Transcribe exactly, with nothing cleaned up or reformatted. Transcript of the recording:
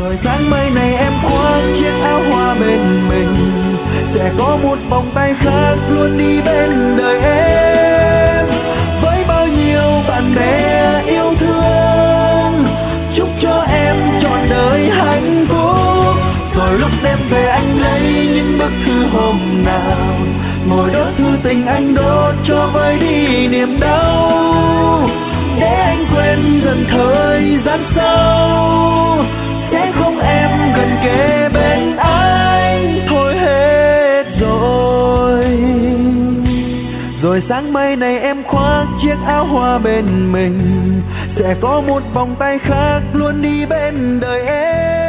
Rồi sáng mai này em khoác chiếc áo hoa bên mình, sẽ có một vòng tay khác luôn đi bên đời em. Với bao nhiêu bạn bè yêu thương, chúc cho em trọn đời hạnh phúc. Rồi lúc đêm về anh lấy những bức thư hôm nào, ngồi đốt thư tình anh đốt cho vơi đi niềm đau. Để anh quên dần thời gian sau, sẽ không em gần kề bên anh. Thôi hết rồi. Rồi sáng mai này em khoác chiếc áo hoa bên mình, sẽ có một vòng tay khác luôn đi bên đời em.